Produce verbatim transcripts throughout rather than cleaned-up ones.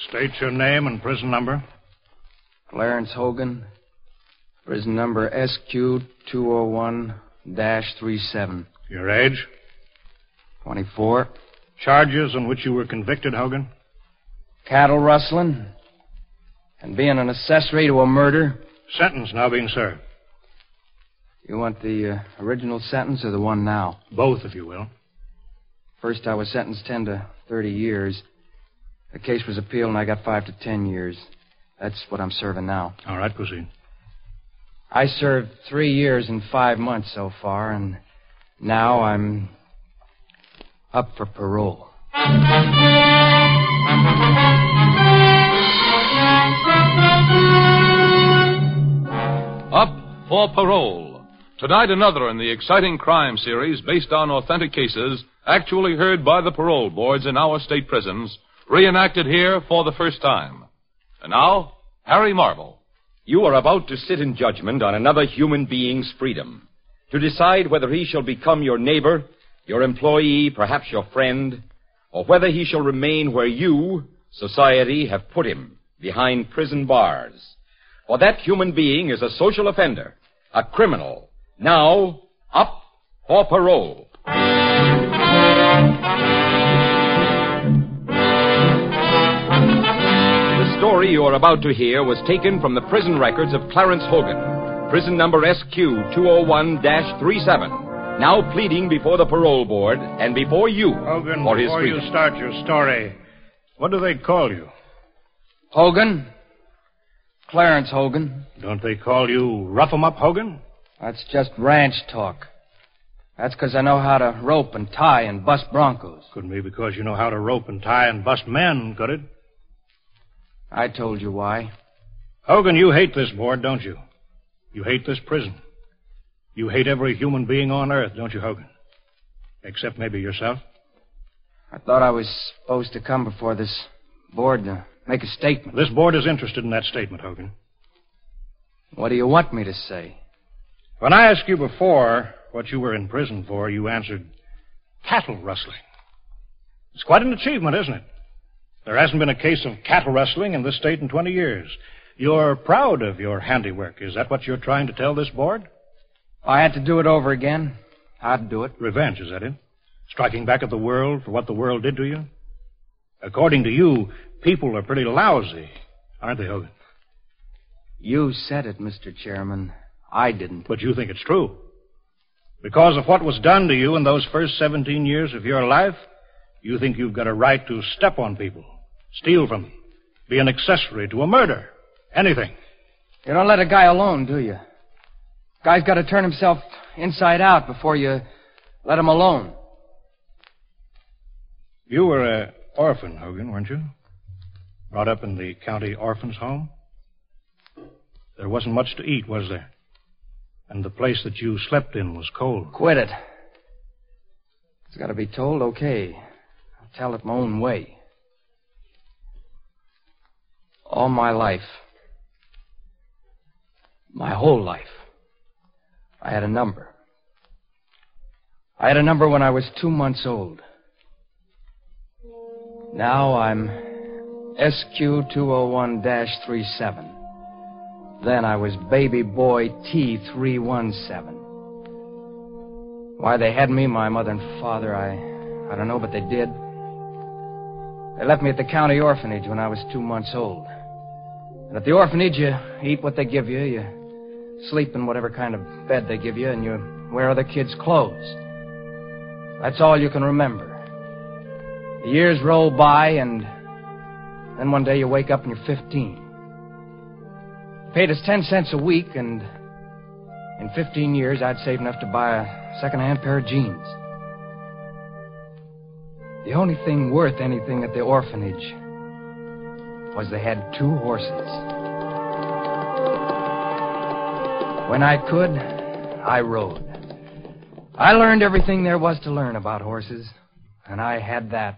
State your name and prison number. Clarence Hogan. Prison number S Q two oh one dash thirty-seven. Your age? twenty-four. Charges on which you were convicted, Hogan? Cattle rustling. And being an accessory to a murder. Sentence now being served. You want the uh, original sentence or the one now? Both, if you will. First, I was sentenced ten to thirty years. The case was appealed, and I got five to ten years. That's what I'm serving now. All right, proceed. I served three years and five months so far, and now I'm up for parole. Up for parole. Tonight, another in the exciting crime series based on authentic cases actually heard by the parole boards in our state prisons, reenacted here for the first time. And now, Harry Marvel. You are about to sit in judgment on another human being's freedom, to decide whether he shall become your neighbor, your employee, perhaps your friend, or whether he shall remain where you, society, have put him, behind prison bars. For that human being is a social offender, a criminal, now up for parole. The story you are about to hear was taken from the prison records of Clarence Hogan, prison number S Q two oh one dash thirty-seven, now pleading before the parole board and before you Hogan, for his before freedom. you start your story, what do they call you? Hogan. Clarence Hogan. Don't they call you Rough 'em Up Hogan? That's just ranch talk. That's because I know how to rope and tie and bust broncos. Couldn't be because you know how to rope and tie and bust men, could it? I told you why. Hogan, you hate this board, don't you? You hate this prison. You hate every human being on earth, don't you, Hogan? Except maybe yourself. I thought I was supposed to come before this board to make a statement. This board is interested in that statement, Hogan. What do you want me to say? When I asked you before what you were in prison for, you answered cattle rustling. It's quite an achievement, isn't it? There hasn't been a case of cattle rustling in this state in twenty years. You're proud of your handiwork. Is that what you're trying to tell this board? If I had to do it over again, I'd do it. Revenge, is that it? Striking back at the world for what the world did to you? According to you, people are pretty lousy, aren't they, Hogan? You said it, Mister Chairman. I didn't. But you think it's true. Because of what was done to you in those first seventeen years of your life, you think you've got a right to step on people, steal from them, be an accessory to a murder, anything. You don't let a guy alone, do you? Guy's got to turn himself inside out before you let him alone. You were an orphan, Hogan, weren't you? Brought up in the county orphan's home? There wasn't much to eat, was there? And the place that you slept in was cold. Quit it. It's got to be told, okay. I'll tell it my own way. All my life, my whole life, I had a number. I had a number when I was two months old. Now I'm S Q two oh one dash thirty-seven. Then I was baby boy T three one seven. Why they had me, my mother and father, I, I don't know, but they did. They left me at the county orphanage when I was two months old. And at the orphanage, you eat what they give you, you sleep in whatever kind of bed they give you, and you wear other kids' clothes. That's all you can remember. The years roll by, and then one day you wake up and you're fifteen. Paid us ten cents a week, and in fifteen years, I'd saved enough to buy a second-hand pair of jeans. The only thing worth anything at the orphanage was they had two horses. When I could, I rode. I learned everything there was to learn about horses, and I had that.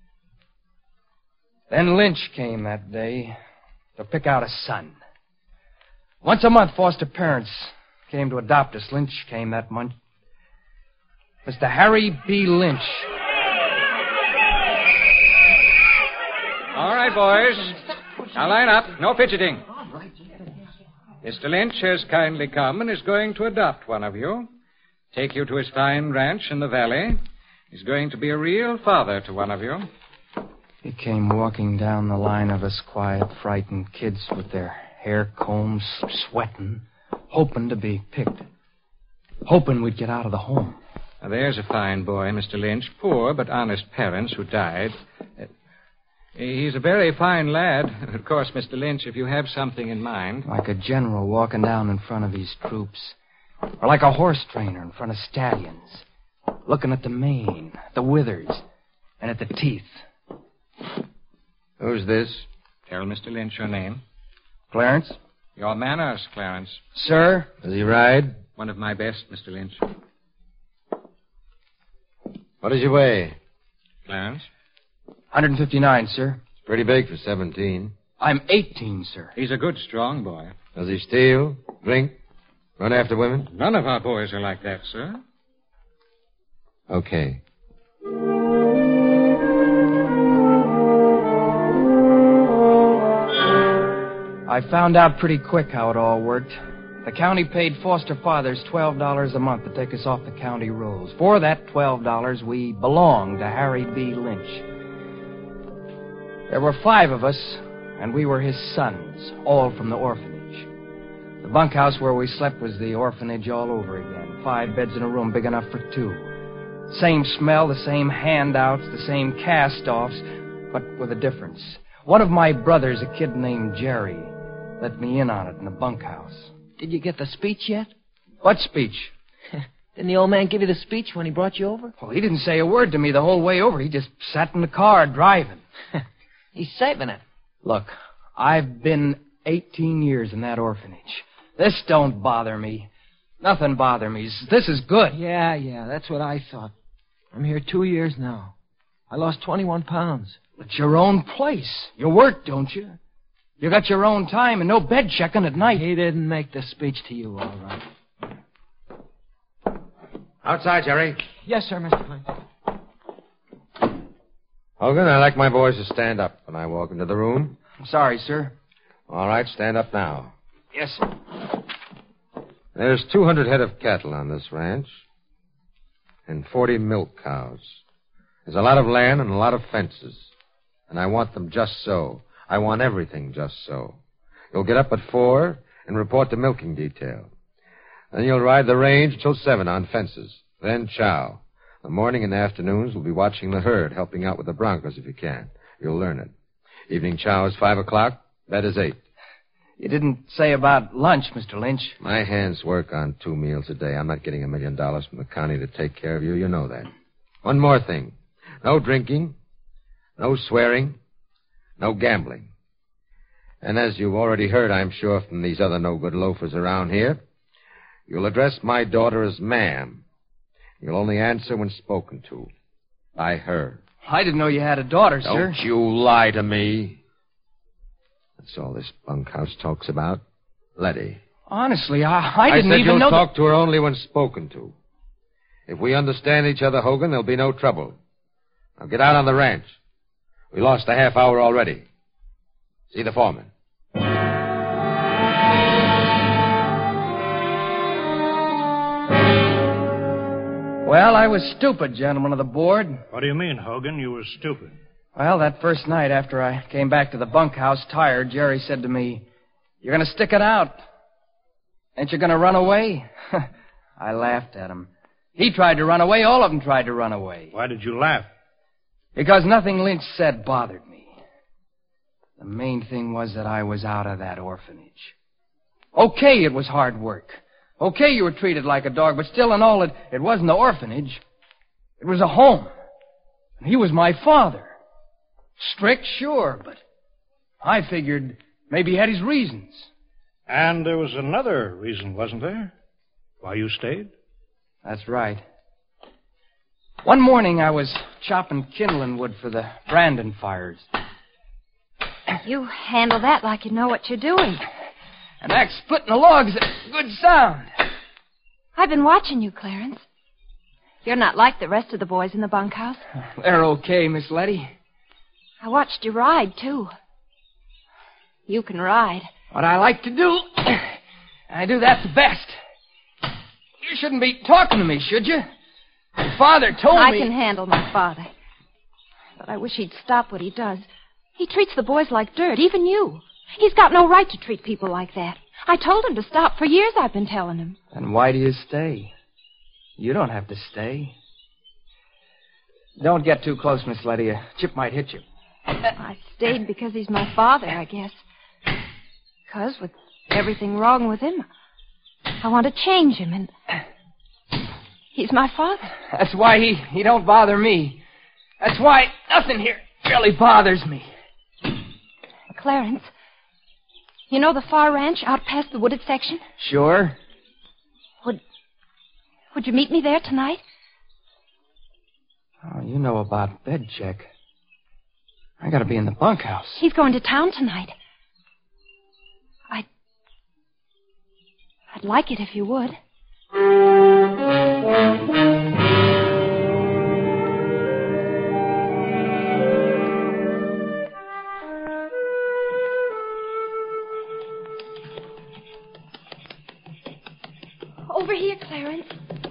Then Lynch came that day to pick out a son. Once a month, foster parents came to adopt us. Lynch came that month. Mister Harry B. Lynch. All right, right, boys. Now line up. No fidgeting. Mister Lynch has kindly come and is going to adopt one of you. Take you to his fine ranch in the valley. He's going to be a real father to one of you. He came walking down the line of us quiet, frightened kids with their hair combs, sweating, hoping to be picked. Hoping we'd get out of the home. Now, there's a fine boy, Mister Lynch. Poor but honest parents who died. Uh, he's a very fine lad. Of course, Mister Lynch, if you have something in mind. Like a general walking down in front of his troops. Or like a horse trainer in front of stallions. Looking at the mane, the withers, and at the teeth. Who's this? Tell Mister Lynch your name. Clarence? Your manners, Clarence. Sir? Does he ride? One of my best, Mister Lynch. What does he weigh? Clarence? one fifty-nine, sir. It's pretty big for seventeen. I'm eighteen, sir. He's a good, strong boy. Does he steal, drink, run after women? None of our boys are like that, sir. Okay. I found out pretty quick how it all worked. The county paid foster fathers twelve dollars a month to take us off the county rolls. For that twelve dollars, we belonged to Harry B. Lynch. There were five of us, and we were his sons, all from the orphanage. The bunkhouse where we slept was the orphanage all over again. Five beds in a room big enough for two. Same smell, the same handouts, the same cast-offs, but with a difference. One of my brothers, a kid named Jerry, let me in on it in the bunkhouse. Did you get the speech yet? What speech? Didn't the old man give you the speech when he brought you over? Well, he didn't say a word to me the whole way over. He just sat in the car driving. He's saving it. Look, I've been eighteen years in that orphanage. This don't bother me. Nothing bother me. This is good. Yeah, yeah, that's what I thought. I'm here two years now. I lost twenty-one pounds. It's your own place. You work, don't you? You got your own time and no bed checking at night. He didn't make the speech to you, all right. Outside, Jerry. Yes, sir, Mister Flint. Hogan, I like my boys to stand up when I walk into the room. I'm sorry, sir. All right, stand up now. Yes, sir. There's two hundred head of cattle on this ranch and forty milk cows. There's a lot of land and a lot of fences. And I want them just so. I want everything just so. You'll get up at four and report to milking detail. Then you'll ride the range till seven on fences. Then chow. The morning and afternoons we'll be watching the herd, helping out with the broncos if you can. You'll learn it. Evening chow is five o'clock. Bed is eight. You didn't say about lunch, Mister Lynch. My hands work on two meals a day. I'm not getting a million dollars from the county to take care of you. You know that. One more thing. No drinking. No swearing. No gambling. And as you've already heard, I'm sure, from these other no-good loafers around here, you'll address my daughter as ma'am. You'll only answer when spoken to. By her. I didn't know you had a daughter, Don't sir. Don't you lie to me. That's all this bunkhouse talks about. Letty. Honestly, I, I didn't I said even you'll know... talk that... to her only when spoken to. If we understand each other, Hogan, there'll be no trouble. Now get out on the ranch. We lost a half hour already. See the foreman. Well, I was stupid, gentlemen of the board. What do you mean, Hogan? You were stupid. Well, that first night after I came back to the bunkhouse tired, Jerry said to me, "You're going to stick it out. Ain't you going to run away?" I laughed at him. He tried to run away. All of them tried to run away. Why did you laugh? Because nothing Lynch said bothered me. The main thing was that I was out of that orphanage. Okay, it was hard work. Okay, you were treated like a dog, but still in all, it, it wasn't the orphanage. It was a home. And he was my father. Strict, sure, but I figured maybe he had his reasons. And there was another reason, wasn't there? Why you stayed? That's right. One morning I was chopping kindling wood for the Brandon fires. You handle that like you know what you're doing. And that splitting the logs, a good sound. I've been watching you, Clarence. You're not like the rest of the boys in the bunkhouse. They're okay, Miss Letty. I watched you ride, too. You can ride. What I like to do, I do that the best. You shouldn't be talking to me, should you? Your father told I me... I can handle my father. But I wish he'd stop what he does. He treats the boys like dirt, even you. He's got no right to treat people like that. I told him to stop. For years I've been telling him. Then why do you stay? You don't have to stay. Don't get too close, Miss Letty. A chip might hit you. I stayed because he's my father, I guess. Because with everything wrong with him, I want to change him, and he's my father. That's why he, he don't bother me. That's why nothing here really bothers me. Clarence, you know the far ranch out past the wooded section? Sure. Would, would you meet me there tonight? Oh, you know about bed check. I gotta be in the bunkhouse. He's going to town tonight. I'd... I'd like it if you would. Over here, Clarence.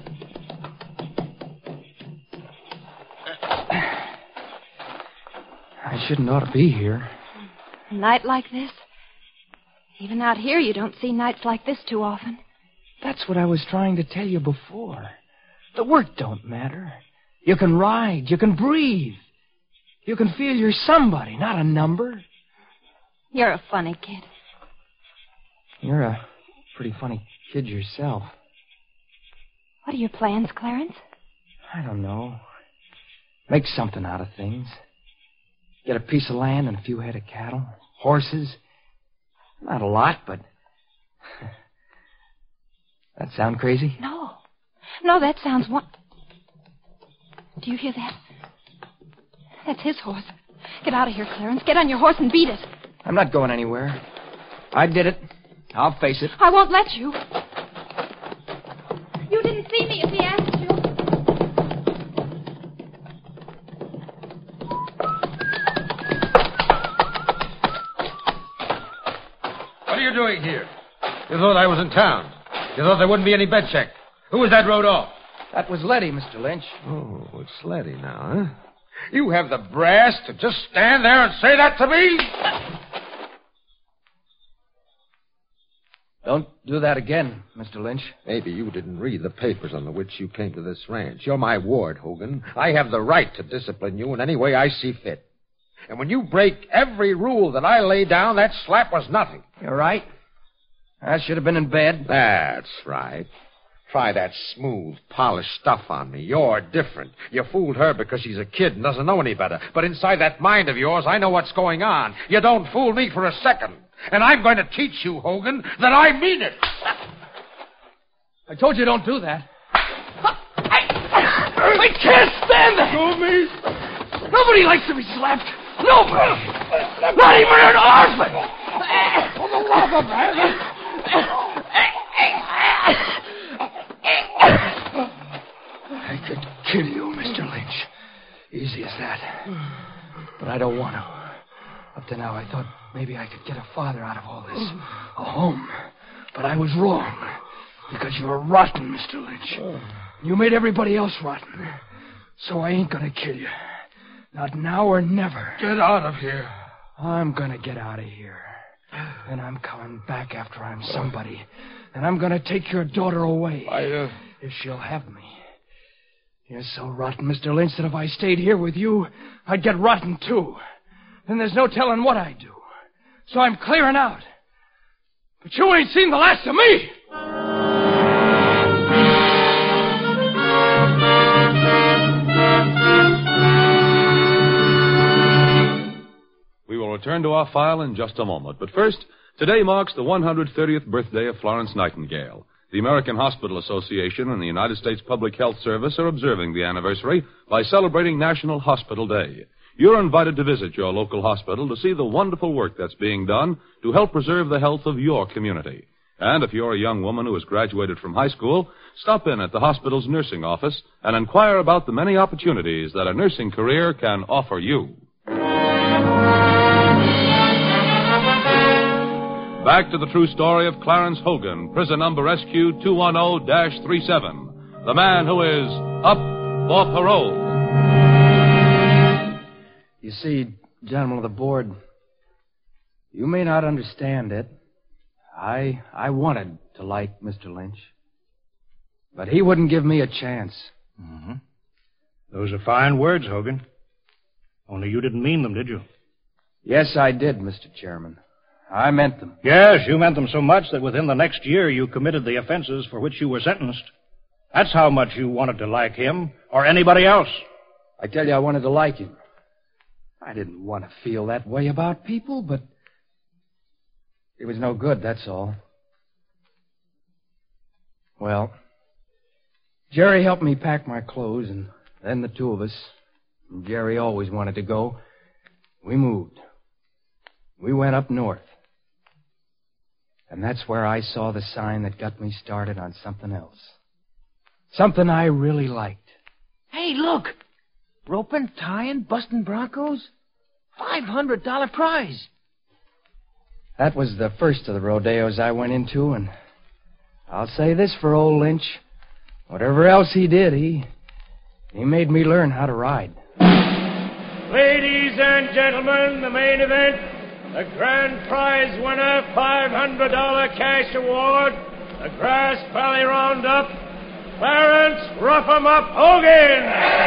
I shouldn't ought to be here. A night like this? Even out here, you don't see nights like this too often. That's what I was trying to tell you before. The work don't matter. You can ride. You can breathe. You can feel you're somebody, not a number. You're a funny kid. You're a pretty funny kid yourself. What are your plans, Clarence? I don't know. Make something out of things. Get a piece of land and a few head of cattle. Horses. Not a lot, but... That sound crazy? No. No, that sounds one... Do you hear that? That's his horse. Get out of here, Clarence. Get on your horse and beat it. I'm not going anywhere. I did it. I'll face it. I won't let you. You didn't see me if he asked you. What are you doing here? You thought I was in town. You thought there wouldn't be any bed check. Who was that rode off? That was Letty, Mister Lynch. Oh, it's Letty now, huh? You have the brass to just stand there and say that to me? Don't do that again, Mister Lynch. Maybe you didn't read the papers on which you came to this ranch. You're my ward, Hogan. I have the right to discipline you in any way I see fit. And when you break every rule that I lay down, that slap was nothing. You're right. I should have been in bed. That's right. Try that smooth, polished stuff on me. You're different. You fooled her because she's a kid and doesn't know any better. But inside that mind of yours, I know what's going on. You don't fool me for a second. And I'm going to teach you, Hogan, that I mean it. I told you don't do that. I, I can't stand that. Go me. Nobody likes to be slapped. Nobody. Not even an orphan. For the love of heaven. I could kill you, Mister Lynch. Easy as that. But I don't want to. Up to now, I thought maybe I could get a father out of all this. A home. But I was wrong. Because you were rotten, Mister Lynch. You made everybody else rotten. So I ain't gonna kill you. Not now or never. Get out of here. I'm gonna get out of here. And I'm coming back after I'm somebody. And I'm gonna take your daughter away. I, uh... If she'll have me. You're so rotten, Mister Lynch, that if I stayed here with you, I'd get rotten, too. Then there's no telling what I'd do. So I'm clearing out. But you ain't seen the last of me! We will return to our file in just a moment. But first, today marks the one hundred thirtieth birthday of Florence Nightingale. The American Hospital Association and the United States Public Health Service are observing the anniversary by celebrating National Hospital Day. You're invited to visit your local hospital to see the wonderful work that's being done to help preserve the health of your community. And if you're a young woman who has graduated from high school, stop in at the hospital's nursing office and inquire about the many opportunities that a nursing career can offer you. Back to the true story of Clarence Hogan, prison number S Q two one zero dash thirty-seven, the man who is up for parole. You see, gentlemen of the board, you may not understand it. I I wanted to like Mister Lynch, but he wouldn't give me a chance. Mm-hmm. Those are fine words, Hogan. Only you didn't mean them, did you? Yes, I did, Mister Chairman. I meant them. Yes, you meant them so much that within the next year you committed the offenses for which you were sentenced. That's how much you wanted to like him or anybody else. I tell you, I wanted to like him. I didn't want to feel that way about people, but it was no good, that's all. Well, Jerry helped me pack my clothes, and then the two of us, and Jerry always wanted to go, we moved. We went up north. And that's where I saw the sign that got me started on something else. Something I really liked. Hey, look! Roping, tying, busting broncos. five hundred dollars prize. That was the first of the rodeos I went into, and I'll say this for old Lynch. Whatever else he did, he, he made me learn how to ride. Ladies and gentlemen, the main event. The grand prize winner, five hundred dollars cash award, the Grass Valley Roundup, Clarence Rough-em-Up Hogan.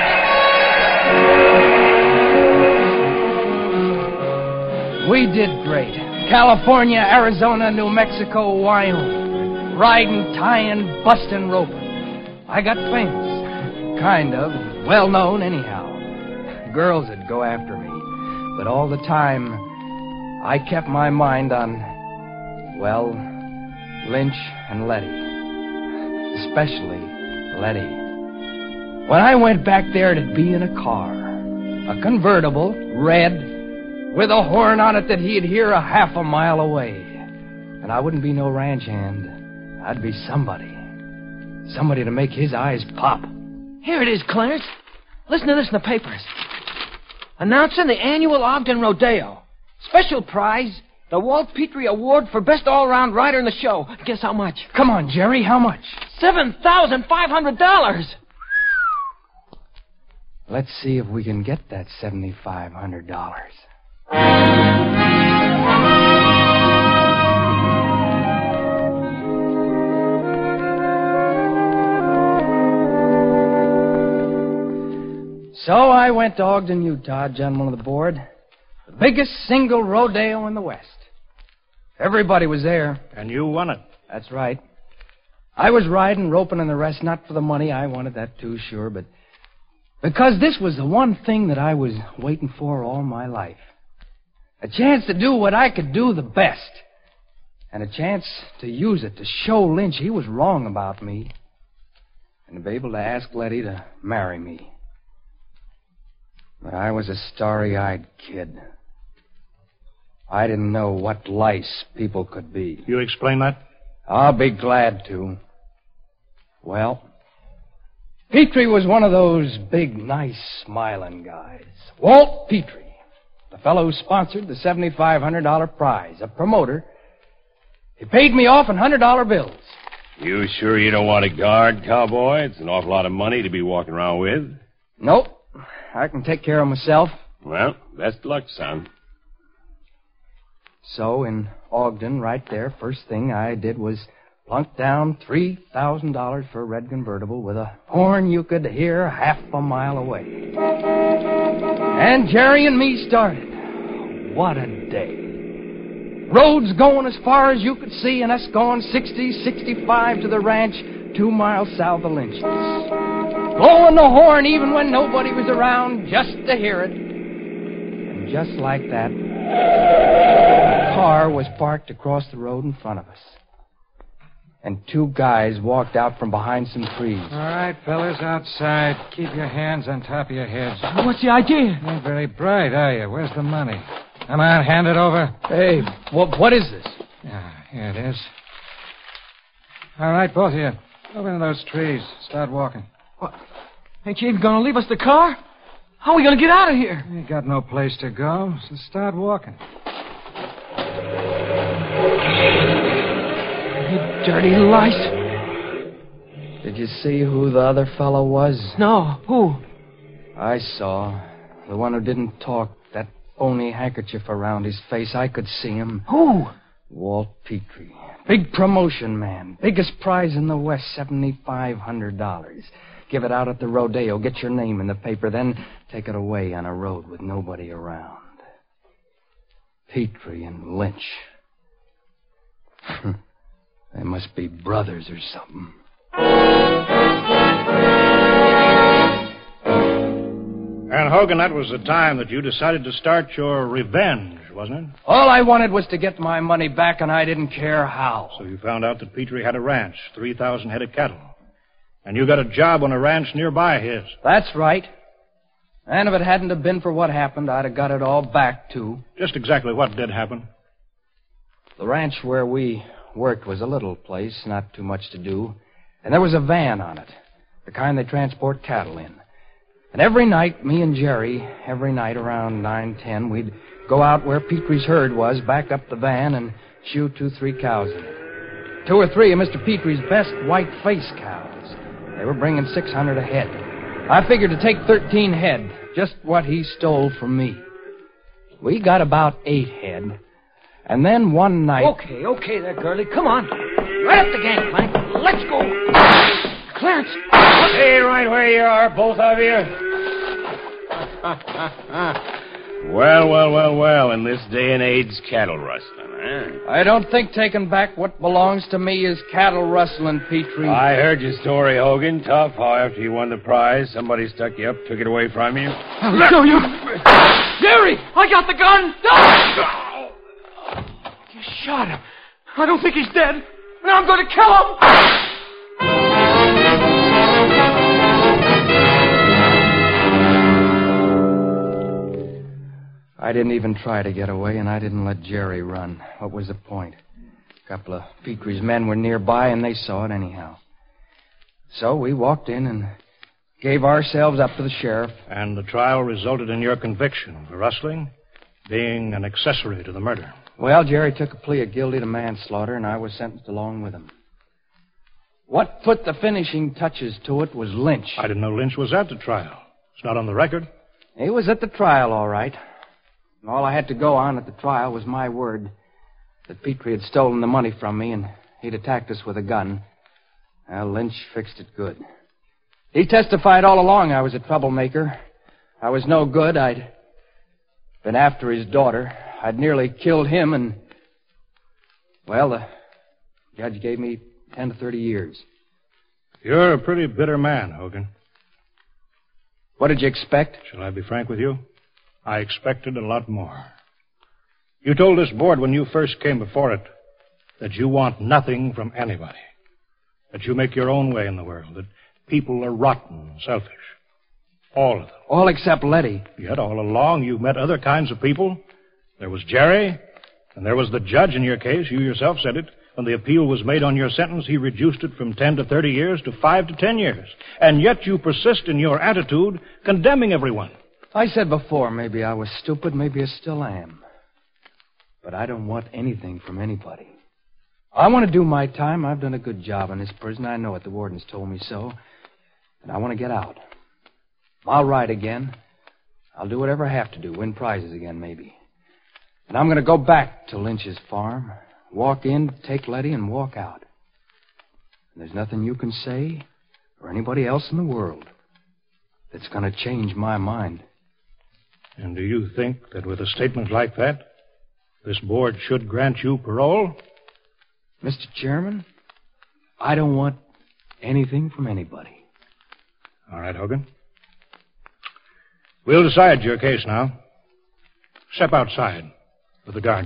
We did great. California, Arizona, New Mexico, Wyoming. Riding, tying, busting, roping. I got famous. Kind of. Well known, anyhow. Girls would go after me. But all the time, I kept my mind on, well, Lynch and Letty. Especially Letty. When I went back there, it'd be in a car. A convertible, red, with a horn on it that he'd hear a half a mile away. And I wouldn't be no ranch hand. I'd be somebody. Somebody to make his eyes pop. Here it is, Clarence. Listen to this in the papers. Announcing the annual Ogden Rodeo. Special prize, the Walt Petrie Award for Best All-Round Rider in the show. Guess how much? Come on, Jerry, how much? seven thousand five hundred dollars. Let's see if we can get that seven thousand five hundred dollars. So I went to Ogden, Utah, gentlemen of the board. The biggest single rodeo in the West. Everybody was there. And you won it. That's right. I was riding, roping, and the rest, not for the money. I wanted that too, sure, but because this was the one thing that I was waiting for all my life. A chance to do what I could do the best. And a chance to use it to show Lynch he was wrong about me. And to be able to ask Letty to marry me. But I was a starry-eyed kid. I didn't know what lice people could be. You explain that? I'll be glad to. Well, Petrie was one of those big, nice, smiling guys. Walt Petrie, the fellow who sponsored the seven thousand five hundred dollars prize, a promoter. He paid me off in one hundred dollar bills. You sure you don't want a guard, cowboy? It's an awful lot of money to be walking around with. Nope. I can take care of myself. Well, best of luck, son. So, in Ogden, right there, first thing I did was plunk down three thousand dollars for a red convertible with a horn you could hear half a mile away. And Jerry and me started. What a day. Roads going as far as you could see, and us going sixty, sixty-five to the ranch two miles south of Lynch's. Blowing the horn even when nobody was around, just to hear it. And just like that, a car was parked across the road in front of us. And two guys walked out from behind some trees. All right, fellas, outside. Keep your hands on top of your heads. What's the idea? You ain't very bright, are you? Where's the money? Come on, hand it over. Hey, what, what is this? Yeah, here it is. All right, both of you. Over into those trees. Start walking. What? Ain't you even going to leave us the car? How are we going to get out of here? We got no place to go, so start walking. You dirty lice. Did you see who the other fellow was? No. Who? I saw. The one who didn't talk. That phony handkerchief around his face. I could see him. Who? Walt Petrie. Big promotion man. Biggest prize in the West, seventy-five hundred dollars. Give it out at the rodeo. Get your name in the paper. Then take it away on a road with nobody around. Petrie and Lynch. They must be brothers or something. And, Hogan, that was the time that you decided to start your revenge, wasn't it? All I wanted was to get my money back, and I didn't care how. So you found out that Petrie had a ranch, three thousand head of cattle. And you got a job on a ranch nearby his. That's right. And if it hadn't have been for what happened, I'd have got it all back, too. Just exactly what did happen? The ranch where we worked was a little place, not too much to do. And there was a van on it, the kind they transport cattle in. And every night, me and Jerry, every night around nine ten, we'd go out where Petrie's herd was, back up the van, and shoot two, three cows in it. Two or three of Mister Petrie's best white-face cows. They were bringing six hundred a head. I figured to take thirteen head, just what he stole from me. We got about eight head. And then one night... Okay, okay there, girlie. Come on. Right up the gangplank. Let's go. Clarence. Stay right where you are, both of you. Well, well, well, well. In this day and age, cattle rustling, huh? I don't think taking back what belongs to me is cattle rustling, Petrie. I heard your story, Hogan. Tough how after you won the prize, somebody stuck you up, took it away from you. I'll show you. Jerry, I got the gun. No! You shot him. I don't think he's dead. Now I'm going to kill him. I didn't even try to get away, and I didn't let Jerry run. What was the point? A couple of Petrie's men were nearby, and they saw it anyhow. So we walked in and gave ourselves up to the sheriff. And the trial resulted in your conviction for rustling, being an accessory to the murder. Well, Jerry took a plea of guilty to manslaughter, and I was sentenced along with him. What put the finishing touches to it was Lynch. I didn't know Lynch was at the trial. It's not on the record. He was at the trial, all right. All I had to go on at the trial was my word that Petrie had stolen the money from me and he'd attacked us with a gun. Well, Lynch fixed it good. He testified all along I was a troublemaker. I was no good. I'd been after his daughter. I'd nearly killed him and... Well, the judge gave me ten to thirty years. You're a pretty bitter man, Hogan. What did you expect? Shall I be frank with you? I expected a lot more. You told this board when you first came before it that you want nothing from anybody, that you make your own way in the world, that people are rotten and selfish. All of them. All except Letty. Yet all along you've met other kinds of people. There was Jerry, and there was the judge in your case. You yourself said it. When the appeal was made on your sentence, he reduced it from ten to thirty years to five to ten years. And yet you persist in your attitude, condemning everyone. I said before, maybe I was stupid, maybe I still am. But I don't want anything from anybody. I want to do my time. I've done a good job in this prison. I know it. The warden's told me so. And I want to get out. I'll ride again. I'll do whatever I have to do. Win prizes again, maybe. And I'm going to go back to Lynch's farm. Walk in, take Letty, and walk out. And there's nothing you can say or anybody else in the world that's going to change my mind. And do you think that with a statement like that, this board should grant you parole? Mister Chairman, I don't want anything from anybody. All right, Hogan. We'll decide your case now. Step outside with the guard.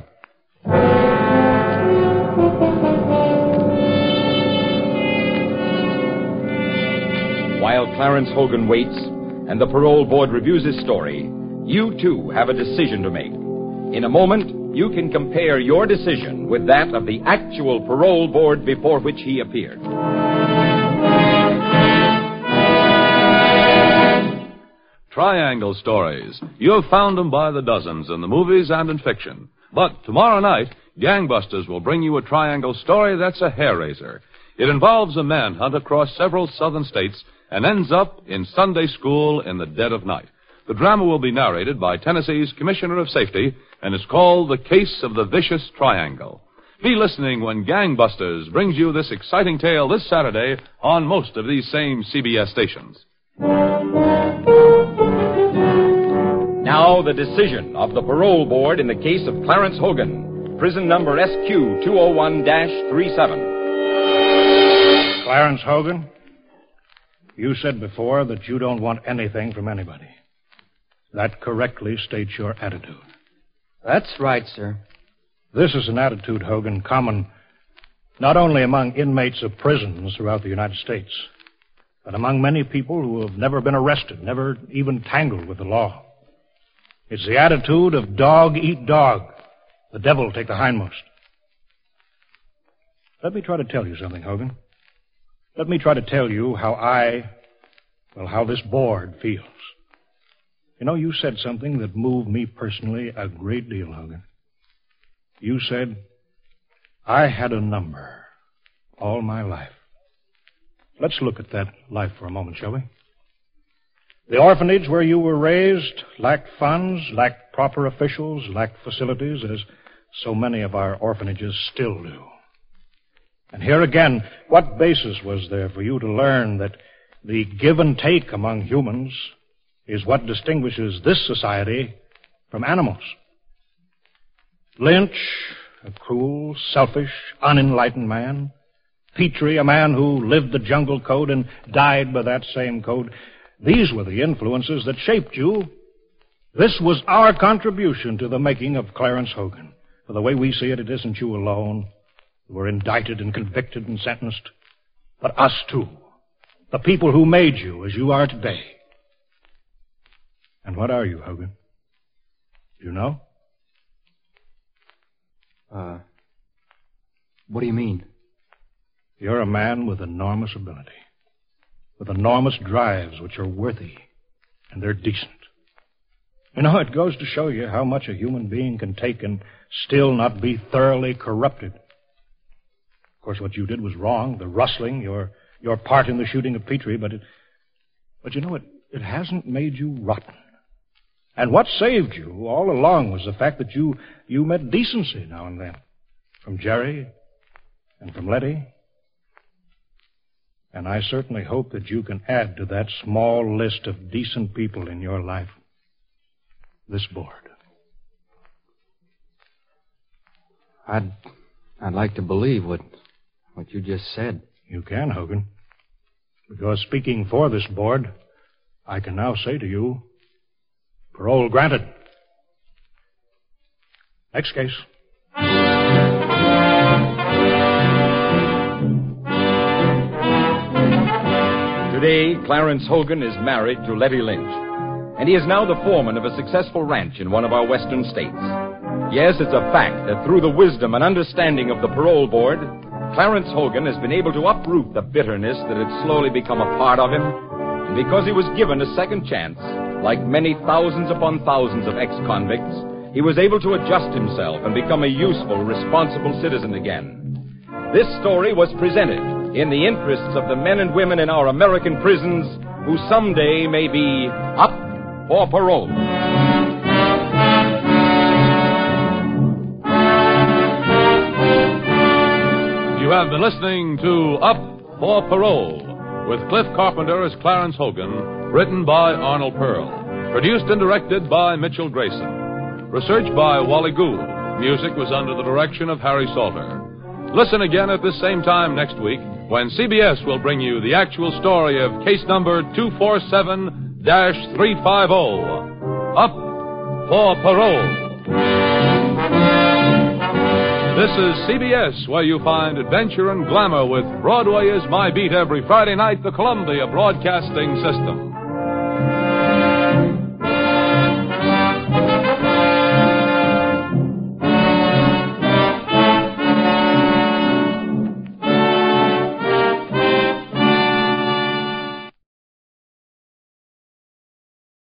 While Clarence Hogan waits and the parole board reviews his story, you too have a decision to make. In a moment, you can compare your decision with that of the actual parole board before which he appeared. triangle stories. You have found them by the dozens in the movies and in fiction. But tomorrow night, Gangbusters will bring you a triangle story that's a hair-raiser. It involves a manhunt across several southern states and ends up in Sunday school in the dead of night. The drama will be narrated by Tennessee's Commissioner of Safety and is called The Case of the Vicious Triangle. Be listening when Gangbusters brings you this exciting tale this Saturday on most of these same C B S stations. Now the decision of the parole board in the case of Clarence Hogan, prison number S Q two oh one dash thirty-seven. Clarence Hogan, you said before that you don't want anything from anybody. That correctly states your attitude. That's right, sir. This is an attitude, Hogan, common not only among inmates of prisons throughout the United States, but among many people who have never been arrested, never even tangled with the law. It's the attitude of dog eat dog. The devil take the hindmost. Let me try to tell you something, Hogan. Let me try to tell you how I, well, how this board feels. You know, you said something that moved me personally a great deal, Hogan. You said, I had a number all my life. Let's look at that life for a moment, shall we? The orphanage where you were raised lacked funds, lacked proper officials, lacked facilities, as so many of our orphanages still do. And here again, what basis was there for you to learn that the give and take among humans is what distinguishes this society from animals? Lynch, a cruel, selfish, unenlightened man. Petrie, a man who lived the jungle code and died by that same code. These were the influences that shaped you. This was our contribution to the making of Clarence Hogan. For the way we see it, it isn't you alone who were indicted and convicted and sentenced, but us too. The people who made you as you are today. And what are you, Hogan? Do you know? Uh, what do you mean? You're a man with enormous ability, with enormous drives which are worthy, and they're decent. You know, it goes to show you how much a human being can take and still not be thoroughly corrupted. Of course, what you did was wrong, the rustling, your your part in the shooting of Petrie, but it, but you know, it, it hasn't made you rotten. And what saved you all along was the fact that you, you met decency now and then. From Jerry and from Letty. And I certainly hope that you can add to that small list of decent people in your life this board. I'd, I'd like to believe what, what you just said. You can, Hogan. Because speaking for this board, I can now say to you, parole granted. Next case. Today, Clarence Hogan is married to Letty Lynch, and he is now the foreman of a successful ranch in one of our western states. Yes, it's a fact that through the wisdom and understanding of the parole board, Clarence Hogan has been able to uproot the bitterness that had slowly become a part of him, and because he was given a second chance, like many thousands upon thousands of ex-convicts, he was able to adjust himself and become a useful, responsible citizen again. This story was presented in the interests of the men and women in our American prisons who someday may be up for parole. You have been listening to Up for Parole with Cliff Carpenter as Clarence Hogan, written by Arnold Pearl. Produced and directed by Mitchell Grayson. Research by Wally Gould. Music was under the direction of Harry Salter. Listen again at this same time next week when C B S will bring you the actual story of case number two four seven dash three five zero. Up for Parole. This is C B S, where you find adventure and glamour with Broadway is My Beat every Friday night, the Columbia Broadcasting System.